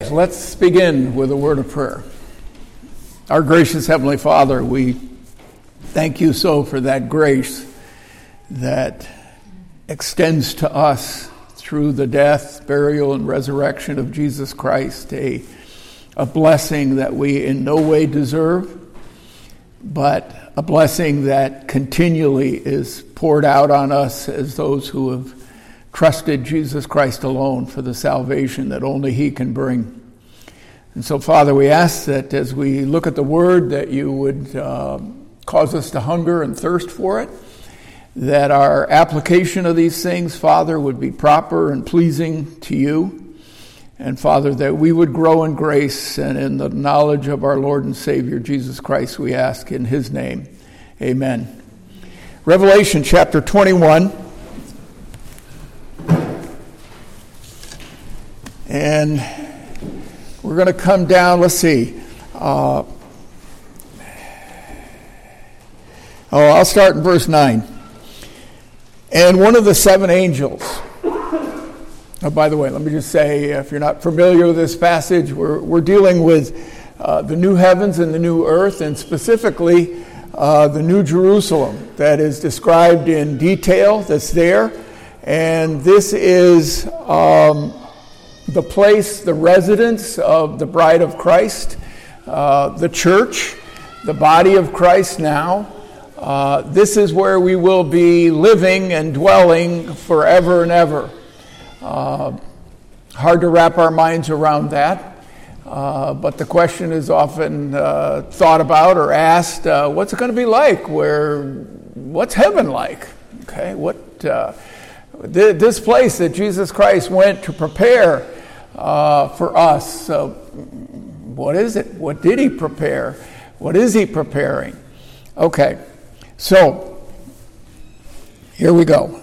Let's begin with a word of prayer. Our gracious Heavenly Father, we thank you so for that grace that extends to us through the death, burial, and resurrection of Jesus Christ, a blessing that we in no way deserve, but a blessing that continually is poured out on us as those who have trusted Jesus Christ alone for the salvation that only He can bring. And so, Father, we ask that as we look at the Word, that you would cause us to hunger and thirst for it, that our application of these things, Father, would be proper and pleasing to you, and, Father, that we would grow in grace and in the knowledge of our Lord and Savior, Jesus Christ, we ask in His name. Amen. Revelation chapter 21. And we're going to come down, let's see. I'll start in verse 9. And one of the seven angels. Oh, by the way, let me just say, if you're not familiar with this passage, we're dealing with the new heavens and the new earth, and specifically the new Jerusalem that is described in detail that's there. And this is the place, the residence of the bride of Christ, the church, the body of Christ now. This is where we will be living and dwelling forever and ever. Hard to wrap our minds around that, but the question is often thought about or asked, what's it going to be like? What's heaven like? Okay, this place that Jesus Christ went to prepare for us. What is it? What did He prepare? What is He preparing? Okay, so here we go.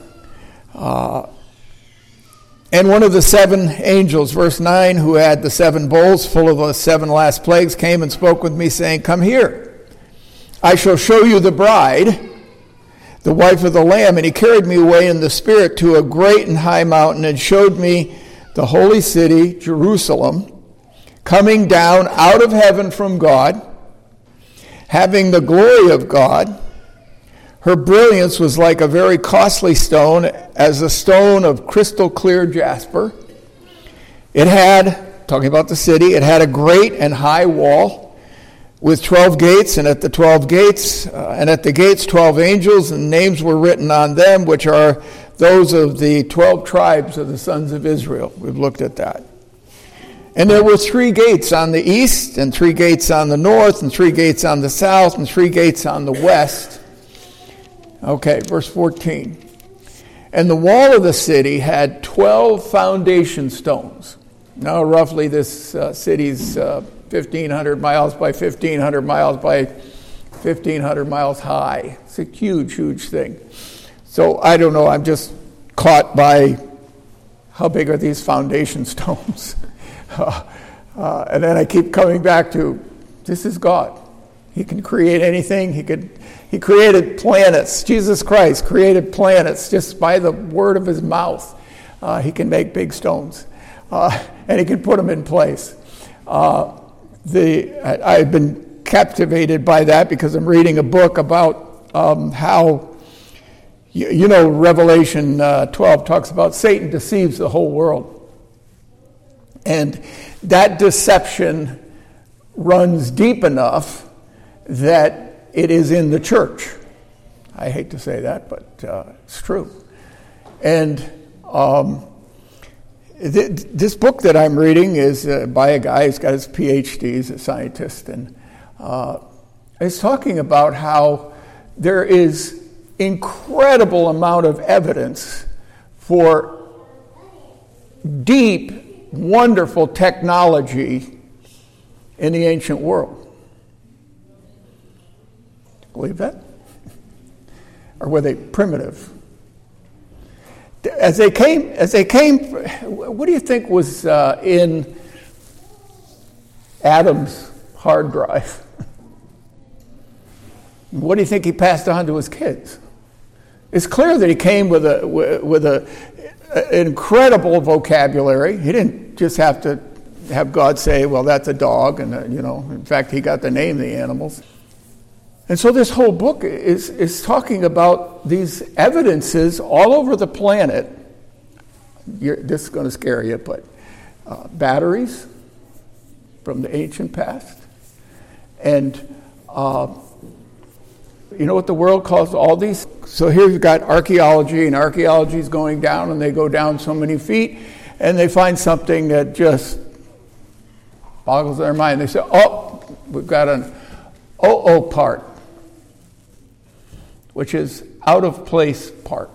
And one of the seven angels, verse 9, who had the seven bowls full of the seven last plagues, came and spoke with me, saying, "Come here. I shall show you the bride, the wife of the Lamb." And he carried me away in the Spirit to a great and high mountain, and showed me the holy city, Jerusalem, coming down out of heaven from God, having the glory of God. Her brilliance was like a very costly stone, as a stone of crystal clear jasper. It had, talking about the city, it had a great and high wall with 12 gates, and at the 12 gates, 12 angels, and names were written on them, which are those of the 12 tribes of the sons of Israel. We've looked at that. And there were 3 gates on the east, and 3 gates on the north, and 3 gates on the south, and 3 gates on the west. Okay, verse 14. And the wall of the city had 12 foundation stones. Now, roughly, this city's 1,500 miles by 1,500 miles by 1,500 miles high. It's a huge, huge thing. So, I don't know, I'm just caught by how big are these foundation stones? And then I keep coming back to, this is God. He can create anything. He created planets. Jesus Christ created planets just by the word of His mouth. He can make big stones. And He can put them in place. I've been captivated by that because I'm reading a book about how, Revelation 12 talks about Satan deceives the whole world. And that deception runs deep enough that it is in the church. I hate to say that, but it's true. And this book that I'm reading is by a guy who's got his PhD, he's a scientist, and he's talking about how there is incredible amount of evidence for deep, wonderful technology in the ancient world. Believe that? Or were they primitive? As they came, what do you think was in Adam's hard drive? What do you think he passed on to his kids? It's clear that he came with an incredible vocabulary. He didn't just have to have God say, well, that's a dog, and in fact, he got to name the animals. And so this whole book is talking about these evidences all over the planet. This is going to scare you, but batteries from the ancient past. And you know what the world calls all these? So here you've got archaeology, and archaeology is going down, and they go down so many feet, and they find something that just boggles their mind. They say, oh, we've got an OO part, which is out of place part.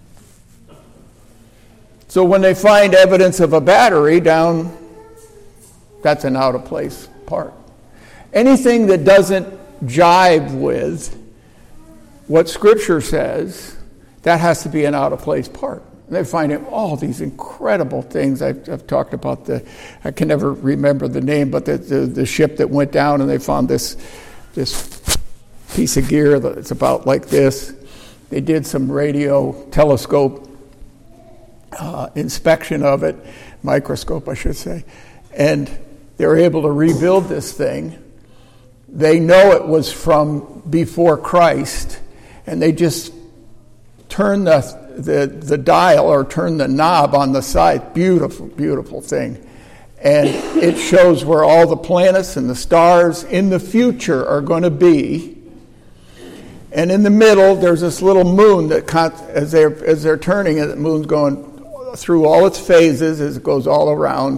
So when they find evidence of a battery down, that's an out of place part. Anything that doesn't jive with what Scripture says, that has to be an out of place part. And they find all these incredible things. I've talked about I can never remember the name, but the ship that went down, and they found this piece of gear that's about like this. They did some radio telescope inspection of it, microscope I should say, and they were able to rebuild this thing. They know it was from before Christ, and they just turned the dial or turned the knob on the side. Beautiful, beautiful thing. And it shows where all the planets and the stars in the future are going to be. And in the middle, there's this little moon that, as they're turning it, the moon's going through all its phases as it goes all around.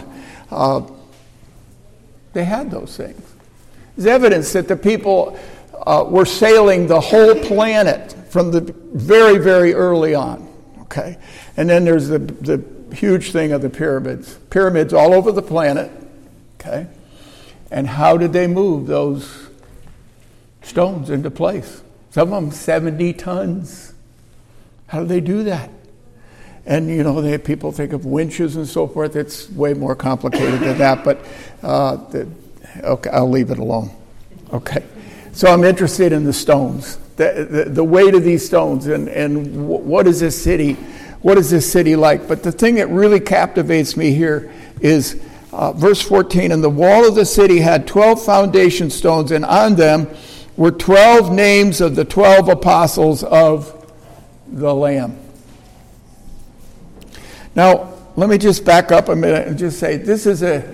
They had those things. There's evidence that the people were sailing the whole planet from the very, very early on. Okay, and then there's the huge thing of the pyramids all over the planet. Okay, and how did they move those stones into place? Some of them 70 tons. How do they do that? And people think of winches and so forth. It's way more complicated than that. But okay, I'll leave it alone. Okay, so I'm interested in the stones, the weight of these stones, and what is this city? What is this city like? But the thing that really captivates me here is verse 14. And the wall of the city had 12 foundation stones, and on them were 12 names of the 12 apostles of the Lamb. Now, let me just back up a minute and just say this is a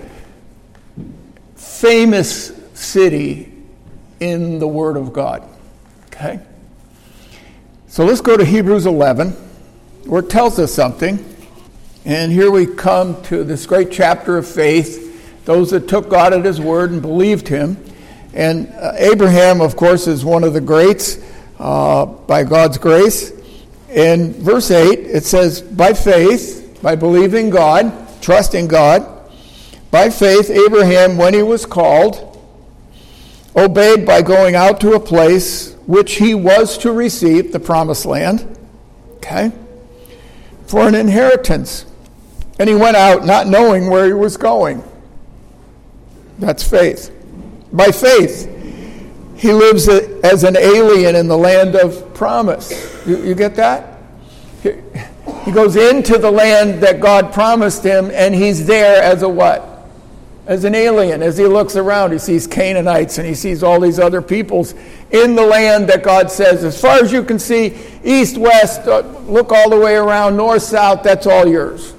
famous city in the Word of God. Okay? So let's go to Hebrews 11, where it tells us something. And here we come to this great chapter of faith, those that took God at His word and believed Him. And Abraham, of course, is one of the greats by God's grace. In verse 8, it says, by faith, by believing God, trusting God, by faith, Abraham, when he was called, obeyed by going out to a place which he was to receive, the promised land, okay, for an inheritance. And he went out not knowing where he was going. That's faith. By faith, he lives as an alien in the land of promise. You get that? He goes into the land that God promised him, and he's there as a what? As an alien. As he looks around, he sees Canaanites, and he sees all these other peoples in the land that God says, as far as you can see, east, west, look all the way around, north, south, that's all yours.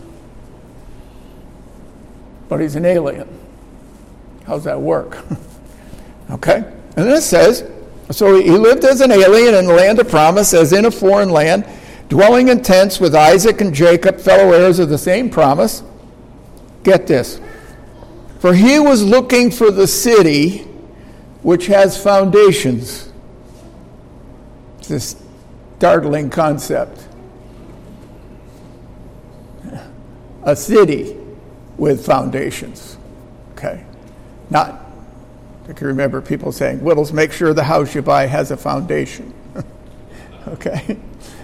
But he's an alien. How's that work? Okay? And then it says, so he lived as an alien in the land of promise, as in a foreign land, dwelling in tents with Isaac and Jacob, fellow heirs of the same promise. Get this. For he was looking for the city which has foundations. It's this startling concept. A city with foundations. Okay? Not, I can remember people saying, Whittles, make sure the house you buy has a foundation. Okay?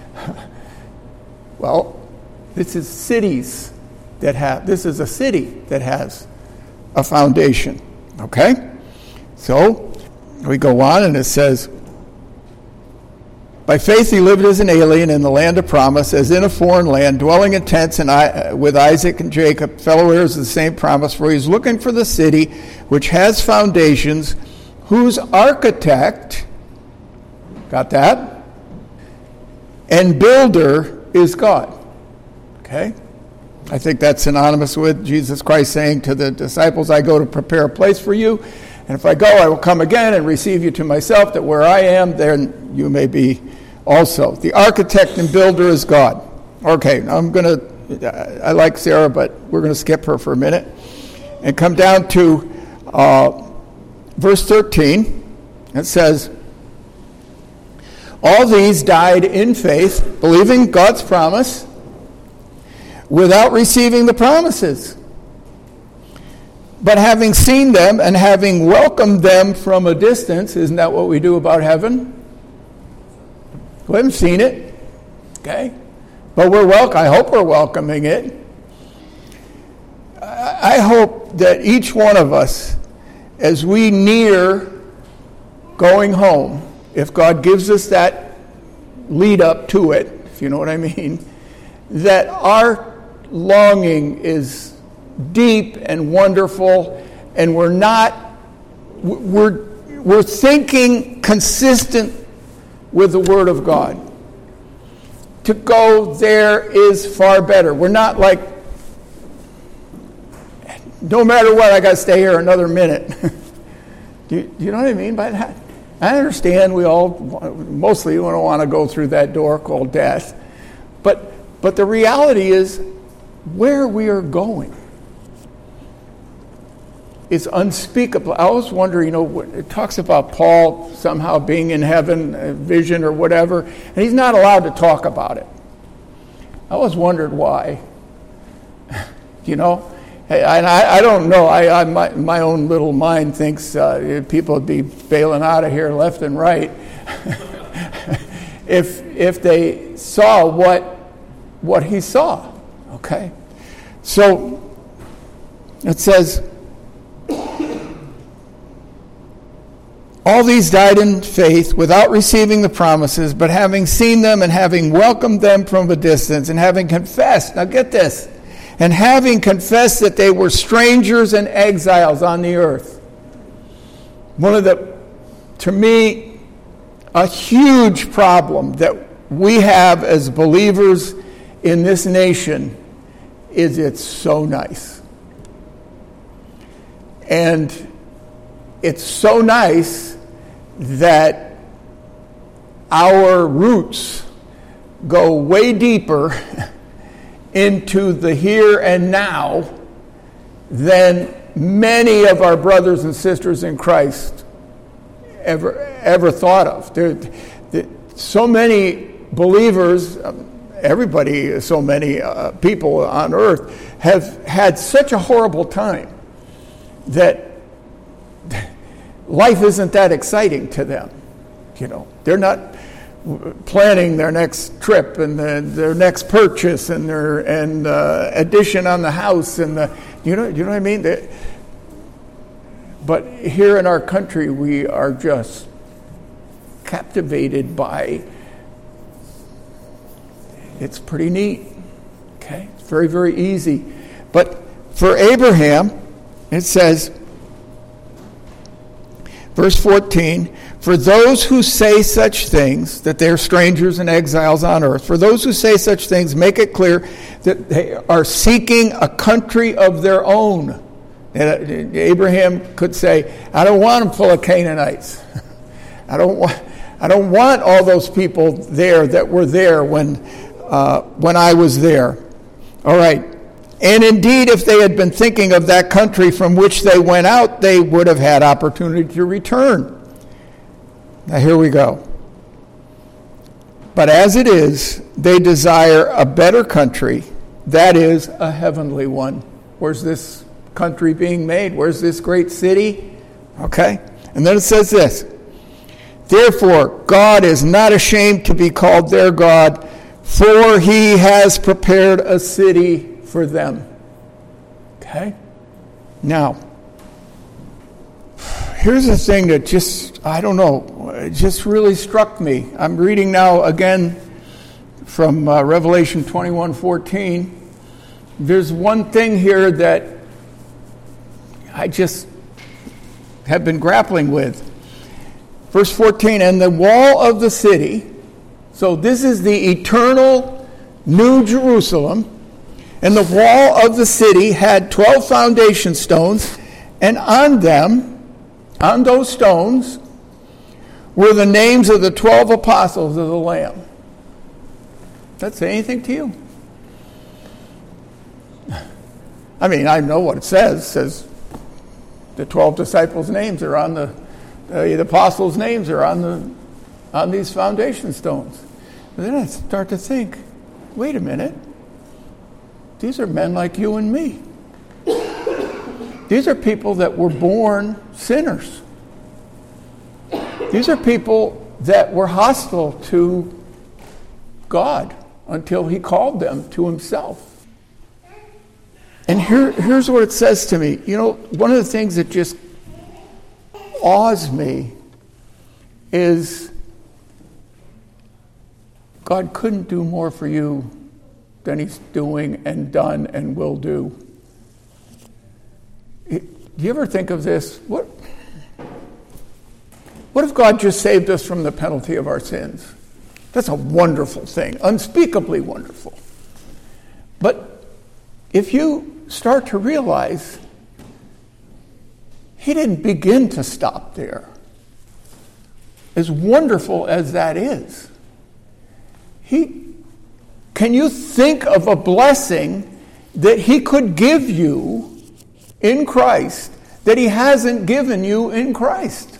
Well, this is a city that has a foundation. Okay? So, we go on and it says, By faith he lived as an alien in the land of promise, as in a foreign land, dwelling in tents with Isaac and Jacob, fellow heirs of the same promise, for he is looking for the city which has foundations, whose architect, got that? And builder is God. Okay? I think that's synonymous with Jesus Christ saying to the disciples, I go to prepare a place for you, and if I go, I will come again and receive you to myself, that where I am, then you may be also. The architect and builder is God. Okay, I like Sarah, but we're going to skip her for a minute and come down to verse 13. It says, all these died in faith, believing God's promise, without receiving the promises. But having seen them and having welcomed them from a distance, isn't that what we do about heaven? We haven't seen it, okay? But I hope we're welcoming it. I hope that each one of us, as we near going home, if God gives us that lead up to it, if you know what I mean, that our longing is deep and wonderful, and we're thinking consistent with the Word of God. To go there is far better. We're not like, no matter what, I got to stay here another minute. Do you know what I mean by that? I understand mostly we don't want to go through that door called death. But the reality is, where we are going is unspeakable. I always wonder, it talks about Paul somehow being in heaven, a vision or whatever, and he's not allowed to talk about it. I always wondered why. I don't know. My own little mind thinks people would be bailing out of here left and right if they saw what he saw. Okay, so it says, all these died in faith without receiving the promises, but having seen them and having welcomed them from a distance, and having confessed, now get this, and having confessed that they were strangers and exiles on the earth. One of to me, a huge problem that we have as believers in this nation is it's so nice. And it's so nice that our roots go way deeper into the here and now than many of our brothers and sisters in Christ ever thought of. So many believers, everybody, so many people on earth have had such a horrible time that life isn't that exciting to them. They're not planning their next trip and their next purchase and their addition on the house and you know what I mean. But here in our country, we are just captivated by. It's pretty neat. Okay, it's very, very easy. But for Abraham, it says, verse 14, for those who say such things, that they're strangers and exiles on earth, for those who say such things, make it clear that they are seeking a country of their own. And Abraham could say, I don't want them full of Canaanites. I don't want all those people there that were there when I was there. All right. And indeed, if they had been thinking of that country from which they went out, they would have had opportunity to return. Now here we go. But as it is, they desire a better country, that is, a heavenly one. Where's this country being made? Where's this great city? Okay. And then it says this, therefore, God is not ashamed to be called their God, for he has prepared a city for them. Okay? Now, here's the thing that I don't know. it just really struck me. I'm reading now again from Revelation 21:14. There's one thing here that I just have been grappling with. Verse 14, and the wall of the city, so this is the eternal New Jerusalem, and the wall of the city had 12 foundation stones, and on them, on those stones, were the names of the 12 apostles of the Lamb. Does that say anything to you? I mean, I know what it says. It says the 12 disciples' names are on the apostles' names are on these foundation stones. But then I start to think, wait a minute. These are men like you and me. These are people that were born sinners. These are people that were hostile to God until he called them to himself. And here's what it says to me. You know, one of the things that just awes me is God couldn't do more for you than he's doing and done and will do. Do you ever think of this? What if God just saved us from the penalty of our sins? That's a wonderful thing, unspeakably wonderful. But if you start to realize he didn't begin to stop there, as wonderful as that is, can you think of a blessing that he could give you in Christ that he hasn't given you in Christ?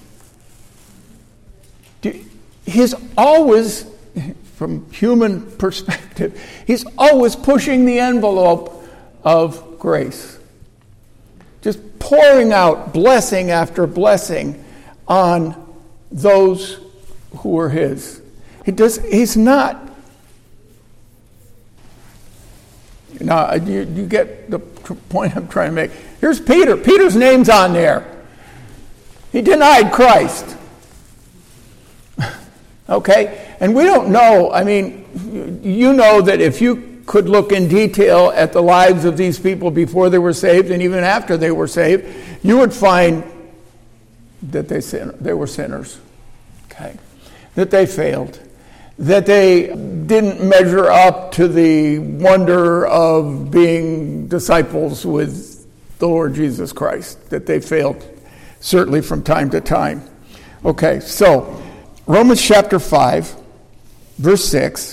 He's always, from human perspective, he's always pushing the envelope of grace. Just pouring out blessing after blessing on those who are his. He's not. Now, you get the point I'm trying to make. Here's Peter. Peter's name's on there. He denied Christ. Okay? And we don't know. I mean, you know that if you could look in detail at the lives of these people before they were saved and even after they were saved, you would find that they were sinners. Okay? That they failed. That they didn't measure up to the wonder of being disciples with the Lord Jesus Christ. That they failed, certainly from time to time. Okay, so Romans chapter 5, verse 6.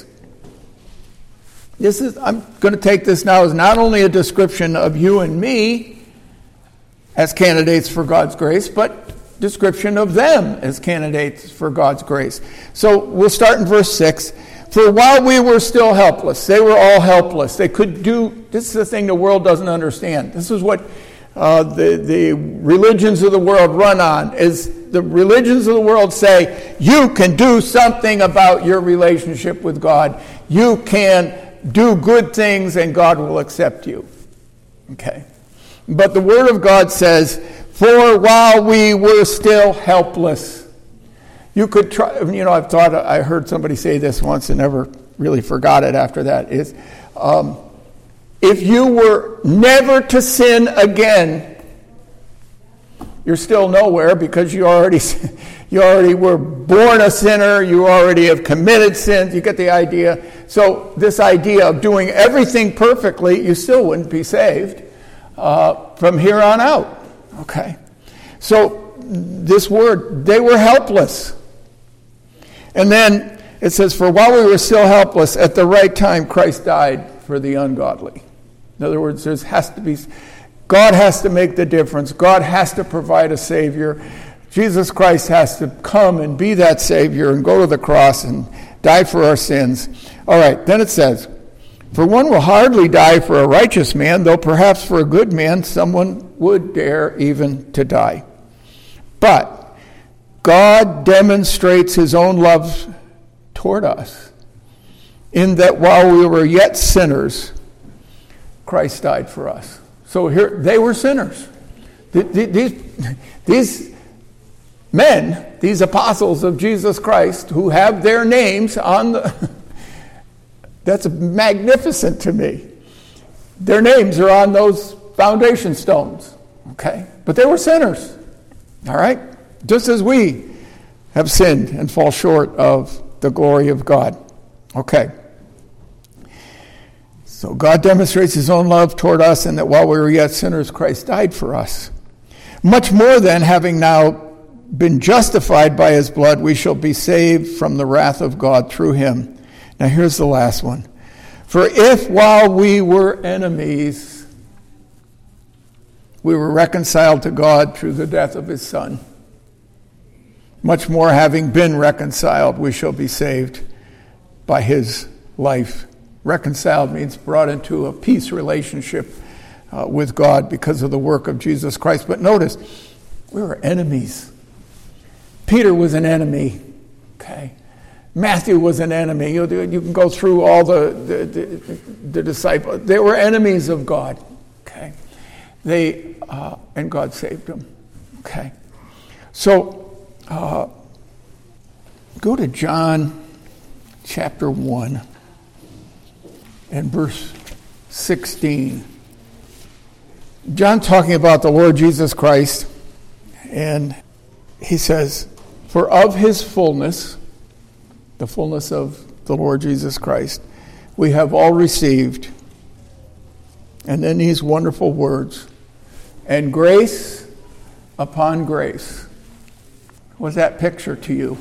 I'm going to take this now as not only a description of you and me as candidates for God's grace, but description of them as candidates for God's grace. So we'll start in verse 6. For while we were still helpless, they were all helpless. They could do, this is the thing the world doesn't understand. This is what the religions of the world run on, is the religions of the world say, you can do something about your relationship with God. You can do good things and God will accept you. Okay. But the Word of God says, for while we were still helpless. You could try, I heard somebody say this once and never really forgot it after that, is if you were never to sin again, you're still nowhere because you already were born a sinner, you already have committed sins, you get the idea. So this idea of doing everything perfectly, you still wouldn't be saved from here on out. Okay, so this word, they were helpless. And then it says, for while we were still helpless, at the right time Christ died for the ungodly. In other words, God has to make the difference. God has to provide a Savior. Jesus Christ has to come and be that Savior and go to the cross and die for our sins. All right, then it says, for one will hardly die for a righteous man, though perhaps for a good man someone would dare even to die. But God demonstrates his own love toward us in that while we were yet sinners, Christ died for us. So here, they were sinners. These men, these apostles of Jesus Christ, who have their names on the... That's magnificent to me. Their names are on those foundation stones, okay? But they were sinners, all right? Just as we have sinned and fall short of the glory of God. Okay. So God demonstrates his own love toward us, and that while we were yet sinners, Christ died for us. Much more then, having now been justified by his blood, we shall be saved from the wrath of God through him. Now here's the last one. For if while we were enemies, we were reconciled to God through the death of his Son, much more having been reconciled, we shall be saved by his life. Reconciled means brought into a peace relationship with God because of the work of Jesus Christ. But notice, we were enemies. Peter was an enemy. Okay. Matthew was an enemy. You can go through all the disciples. They were enemies of God. Okay. And God saved them. Okay. So, go to John chapter 1 and verse 16. John talking about the Lord Jesus Christ, and he says, for of his fullness, the fullness of the Lord Jesus Christ, we have all received. And then these wonderful words, and grace upon grace. What's that picture to you?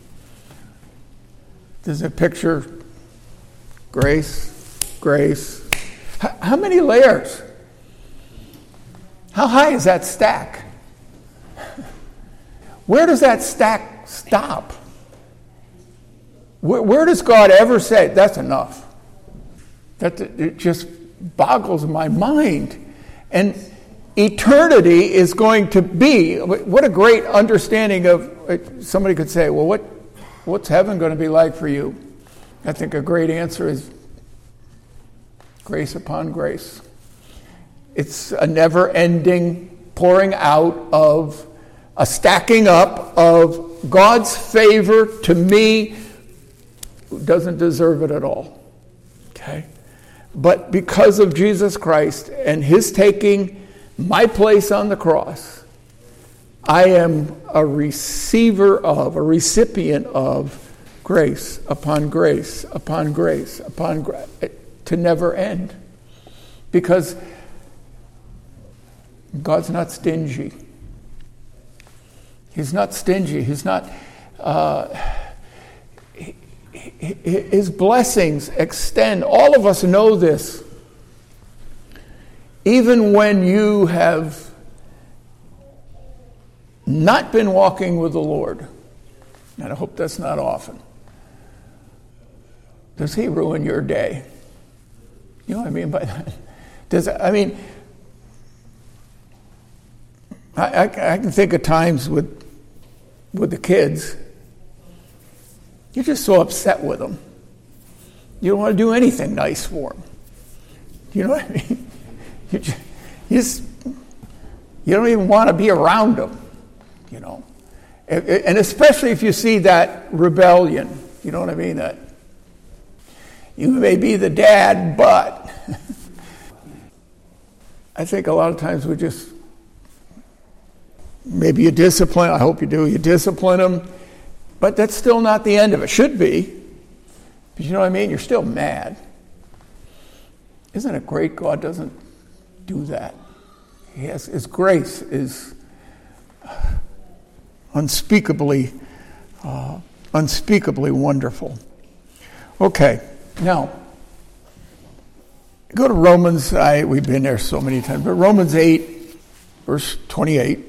Does it picture grace? Grace? How many layers? How high is that stack? Where does that stack stop? Where does God ever say, that's enough? It just boggles my mind. And eternity is going to be, what a great understanding of, somebody could say, well, what's heaven going to be like for you? I think a great answer is grace upon grace. It's a never-ending pouring out of, a stacking up of God's favor to me who doesn't deserve it at all. Okay? But because of Jesus Christ and his taking my place on the cross, I am a recipient of grace upon grace upon grace upon grace, to never end. Because God's not stingy. He's not stingy. He's not... His blessings extend. All of us know this. Even when you have not been walking with the Lord, and I hope that's not often, does he ruin your day? You know what I mean by that? I can think of times with the kids, you're just so upset with them. You don't want to do anything nice for them. You know what I mean? You don't even want to be around them, you know. And especially if you see that rebellion, you know what I mean? That you may be the dad, but I think a lot of times we just, maybe you discipline, I hope you do, you discipline them, but that's still not the end of it. Should be. But you know what I mean? You're still mad. Isn't it great God doesn't do that? His grace is unspeakably wonderful. Okay, now, go to Romans. We've been there so many times, but Romans 8, verse 28.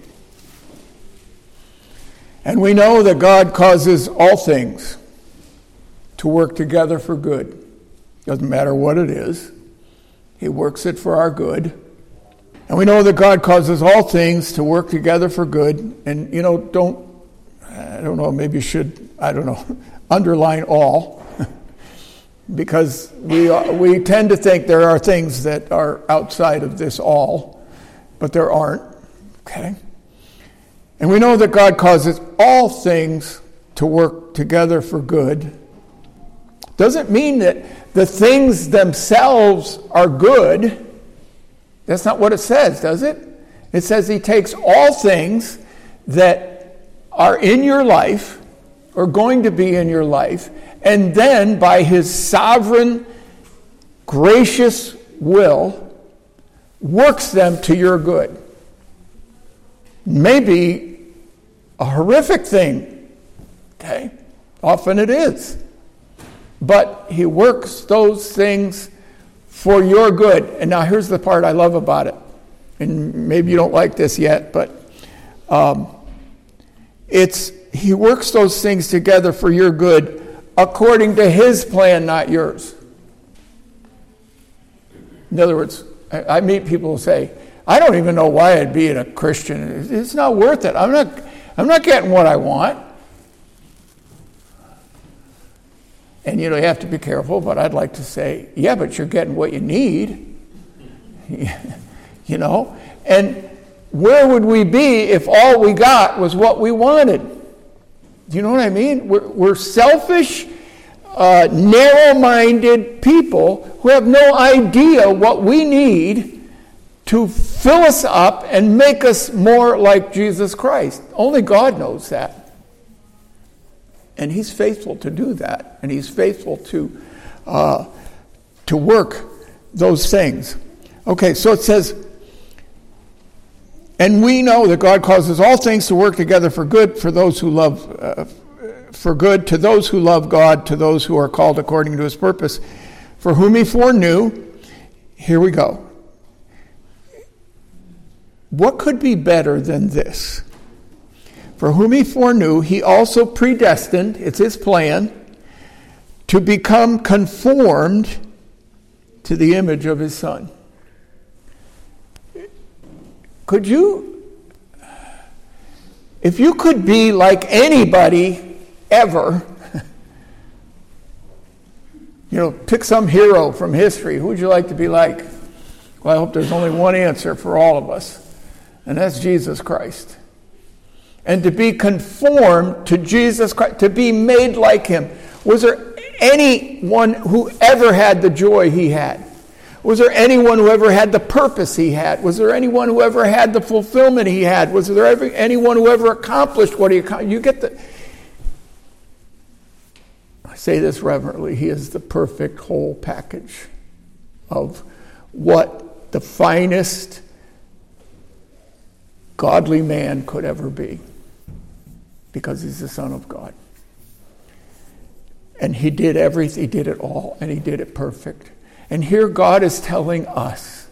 And we know that God causes all things to work together for good. Doesn't matter what it is. He works it for our good. And we know that God causes all things to work together for good. And, you know, maybe you should, underline all. Because we tend to think there are things that are outside of this all, but there aren't. Okay? And we know that God causes all things to work together for good. Doesn't mean that the things themselves are good. That's not what it says, does it? It says he takes all things that are in your life, or going to be in your life, and then by his sovereign, gracious will, works them to your good. Maybe a horrific thing, okay? Often it is. But he works those things for your good. And now here's the part I love about it. And maybe you don't like this yet, but he works those things together for your good according to his plan, not yours. In other words, I meet people who say, I don't even know why I'd be a Christian. It's not worth it. I'm not getting what I want. And you have to be careful, but I'd like to say, yeah, but you're getting what you need. And where would we be if all we got was what we wanted? Do you know what I mean? We're selfish, narrow-minded people who have no idea what we need to fill us up and make us more like Jesus Christ. Only God knows that. And he's faithful to do that. And he's faithful to work those things. Okay, so it says, and we know that God causes all things to work together for good for those who love, for good to those who love God, to those who are called according to his purpose, for whom he foreknew. Here we go. What could be better than this? For whom he foreknew, he also predestined, it's his plan, to become conformed to the image of his Son. Could you, if you could be like anybody ever, pick some hero from history, who would you like to be like? Well, I hope there's only one answer for all of us, and that's Jesus Christ. And to be conformed to Jesus Christ, to be made like him. Was there anyone who ever had the joy he had? Was there anyone who ever had the purpose he had? Was there anyone who ever had the fulfillment he had? Was there anyone who ever accomplished what he accomplished? You get I say this reverently, he is the perfect whole package of what the finest godly man could ever be, because he's the Son of God. And he did everything, he did it all, and he did it perfect. And here God is telling us,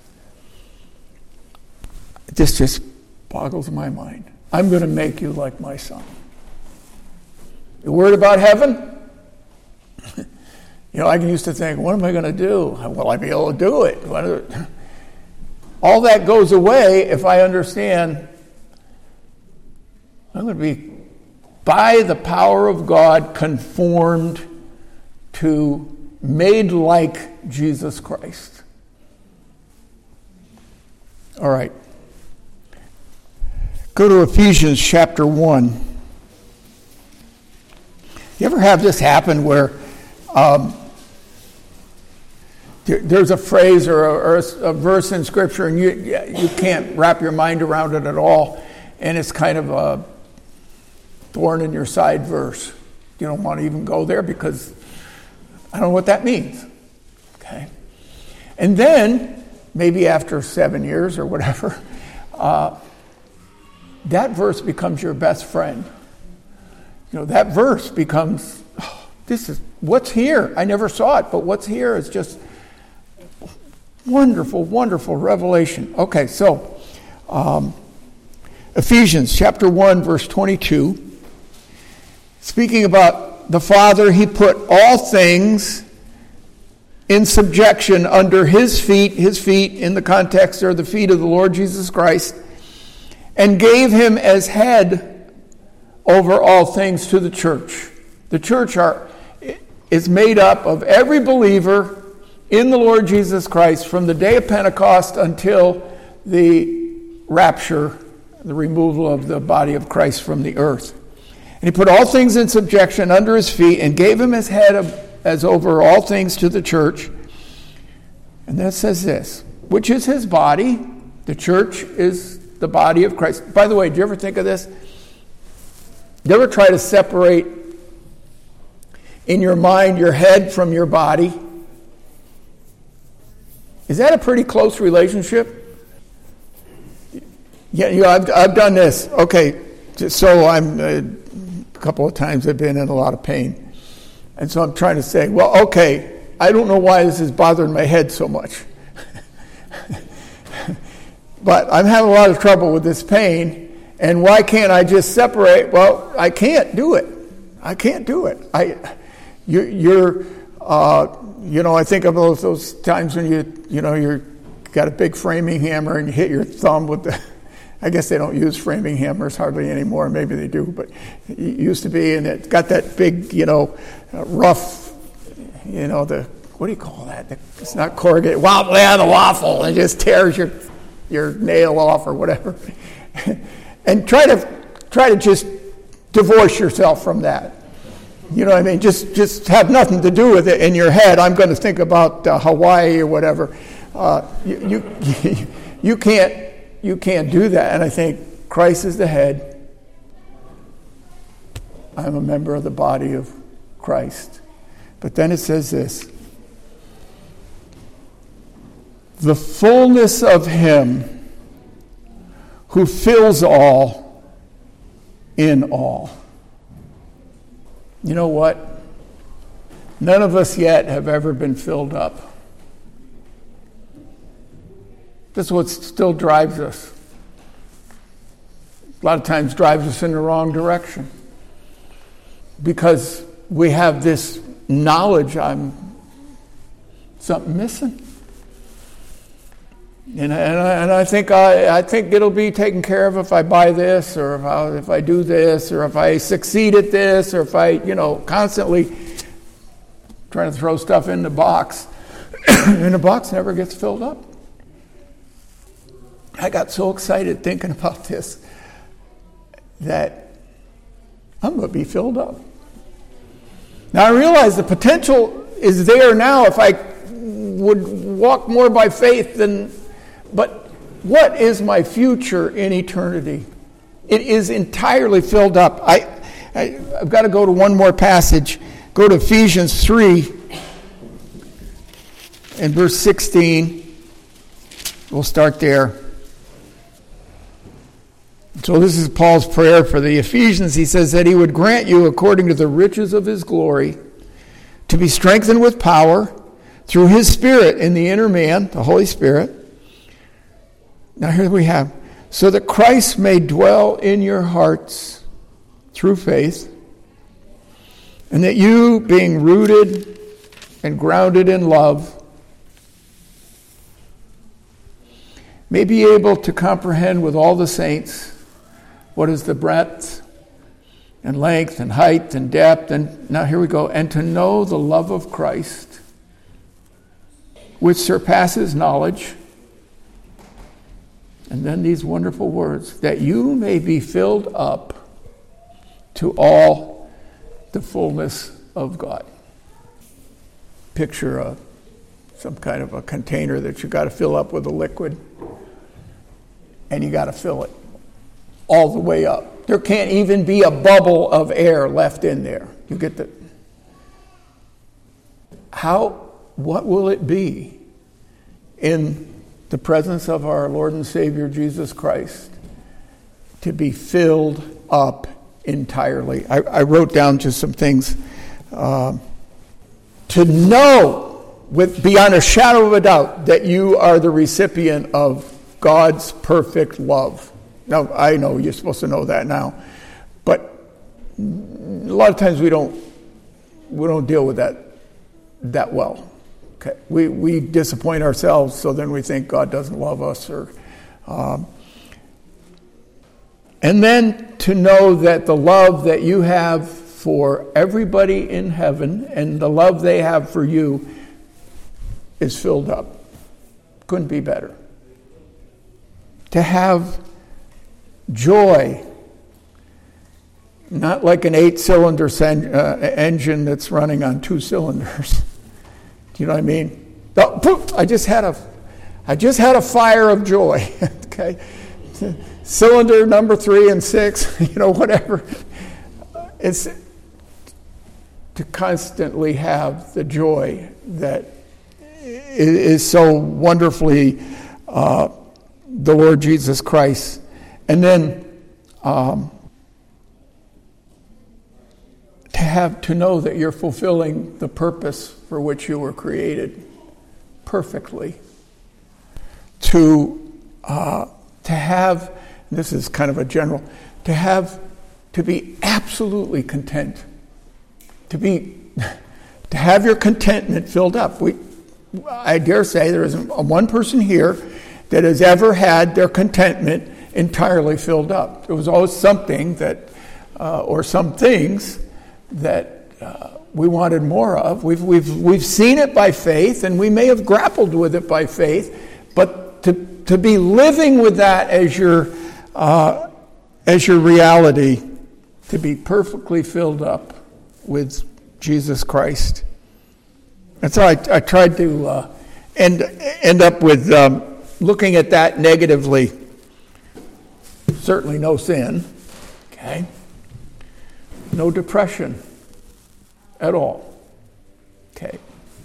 this just boggles my mind, I'm going to make you like my Son. You worried about heaven? I used to think, what am I going to do? Will I be able to do it? All that goes away if I understand I'm going to be, by the power of God, conformed to, made like Jesus Christ. All right. Go to Ephesians chapter 1. You ever have this happen where there's a phrase or a verse in Scripture and you can't wrap your mind around it at all, and it's kind of a thorn in your side verse. You don't want to even go there because I don't know what that means. Okay. And then, maybe after 7 years or whatever, that verse becomes your best friend. That verse becomes, this is, what's here? I never saw it, but what's here is just wonderful, wonderful revelation. Okay, so Ephesians chapter 1, verse 22. Speaking about the Father, he put all things in subjection under his feet in the context are the feet of the Lord Jesus Christ, and gave him as head over all things to the church. The church is made up of every believer in the Lord Jesus Christ from the day of Pentecost until the rapture, the removal of the body of Christ from the earth. And he put all things in subjection under his feet and gave him his head as over all things to the church. And then it says this, which is his body. The church is the body of Christ. By the way, do you ever think of this? Do you ever try to separate in your mind your head from your body? Is that a pretty close relationship? Yeah, I've done this. Okay, so I'm a couple of times I've been in a lot of pain. And so I'm trying to say, well, okay, I don't know why this is bothering my head so much. But I'm having a lot of trouble with this pain, and why can't I just separate? Well, I can't do it. I can't do it. I think of those times when you're got a big framing hammer and you hit your thumb with the. I guess they don't use framing hammers hardly anymore. Maybe they do, but it used to be, and it got that big, rough, what do you call that? It's not corrugated. Waffle, the waffle, and it just tears your nail off or whatever. And try to just divorce yourself from that. You know what I mean? Just have nothing to do with it in your head. I'm going to think about Hawaii or whatever. You can't do that. And I think Christ is the head. I'm a member of the body of Christ. But then it says this. The fullness of him who fills all in all. You know what? None of us yet have ever been filled up. That's what still drives us. A lot of times drives us in the wrong direction. Because we have this knowledge I'm something missing. And I think it'll be taken care of if I buy this, or if I do this, or if I succeed at this, or if I, constantly trying to throw stuff in the box, and the box never gets filled up. I got so excited thinking about this that I'm going to be filled up. Now I realize the potential is there now if I would walk more by faith but what is my future in eternity? It is entirely filled up. I've got to go to one more passage. Go to Ephesians 3 and verse 16. We'll start there. So this is Paul's prayer for the Ephesians. He says that he would grant you, according to the riches of his glory, to be strengthened with power through his Spirit in the inner man, the Holy Spirit. Now here we have, so that Christ may dwell in your hearts through faith, and that you, being rooted and grounded in love, may be able to comprehend with all the saints what is the breadth and length and height and depth, and now here we go, and to know the love of Christ, which surpasses knowledge. And then these wonderful words, that you may be filled up to all the fullness of God. Picture some kind of a container that you got to fill up with a liquid, and you got to fill it all the way up. There can't even be a bubble of air left in there. You get the... What will it be in the presence of our Lord and Savior Jesus Christ to be filled up entirely? I wrote down just some things. To know beyond a shadow of a doubt that you are the recipient of God's perfect love. Now, I know you're supposed to know that now, but a lot of times we don't deal with that well. Okay, we disappoint ourselves, so then we think God doesn't love us, and then to know that the love that you have for everybody in heaven and the love they have for you is filled up. Couldn't be better. To have Joy. Not like an 8-cylinder engine that's running on 2 cylinders. Do you know what I mean? Oh, poof, I just had a fire of joy. Okay, cylinder number 3 and 6, whatever. It's to constantly have the joy that is so wonderfully the Lord Jesus Christ. And then to know that you're fulfilling the purpose for which you were created perfectly. To have, this is kind of a general, to be absolutely content. To have your contentment filled up. I dare say there isn't one person here that has ever had their contentment entirely filled up. There was always something that, or some things that we wanted more of. We've seen it by faith, and we may have grappled with it by faith, but to be living with that as your reality, to be perfectly filled up with Jesus Christ. And so I tried to end up with looking at that negatively. Certainly no sin, okay? No depression at all, okay?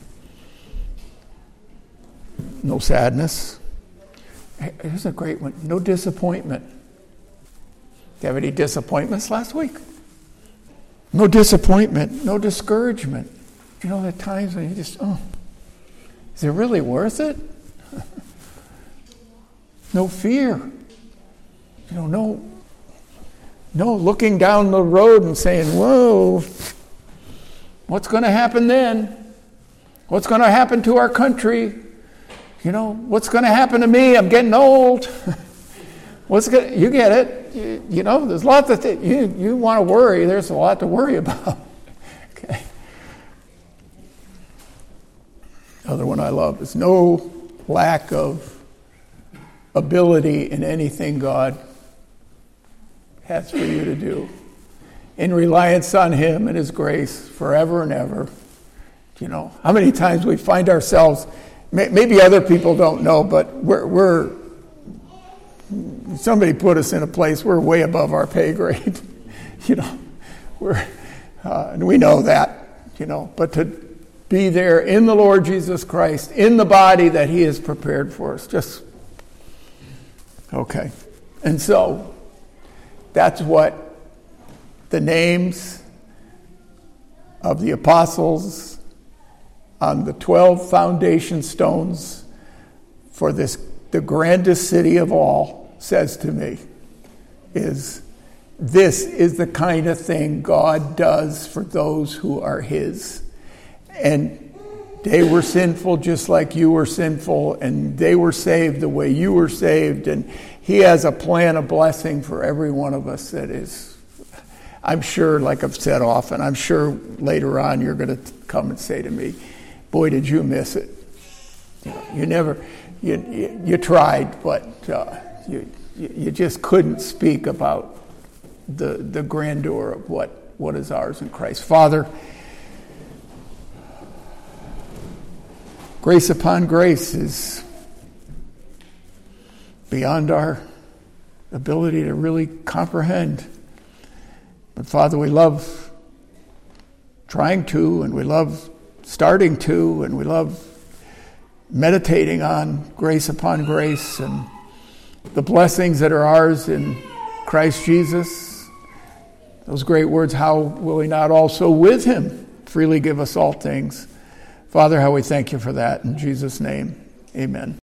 No sadness. Here's a great one. No disappointment. Did you have any disappointments last week? No disappointment, no discouragement. The times when you just, is it really worth it? No fear. No looking down the road and saying, whoa, what's going to happen then? What's going to happen to our country? What's going to happen to me? I'm getting old. You get it. There's lots of things. You want to worry, there's a lot to worry about. Okay. Other one I love is no lack of ability in anything God has for you to do. In reliance on Him and His grace forever and ever. How many times we find ourselves, maybe other people don't know, but we're somebody put us in a place we're way above our pay grade. And we know that, but to be there in the Lord Jesus Christ, in the body that He has prepared for us, just okay. And so that's what the names of the apostles on the 12 foundation stones for the grandest city of all says to me is, this is the kind of thing God does for those who are His. And they were sinful just like you were sinful, and they were saved the way you were saved, and He has a plan of blessing for every one of us that is, I'm sure, like I've said often, I'm sure later on you're going to come and say to me, boy, did you miss it. You tried, but you just couldn't speak about the grandeur of what is ours in Christ. Father, grace upon grace is beyond our ability to really comprehend. But Father, we love trying to, and we love starting to, and we love meditating on grace upon grace and the blessings that are ours in Christ Jesus. Those great words, how will He not also with Him freely give us all things? Father, how we thank You for that. In Jesus' name, amen.